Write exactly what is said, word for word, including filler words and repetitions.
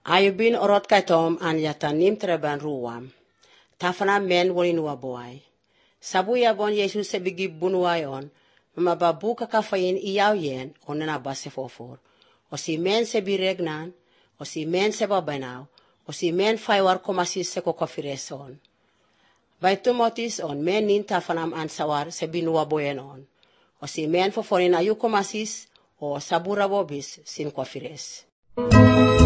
Ayubin orot kaitom an yatanim treban ruwam. Tafana men wolin wabuay. Sabu yabon Jesus se bigi bunuayon, mamababu kakafayin iyaw yen o nanabase fofor. O si men se biregnan, o si men se babanaw, o si men faywar komasis se kokofireson. Vai tumotis on men nin tafanam an sawar se binuwaboyen on. O si men foforin ayu komasis o sabura bobis sin kofires.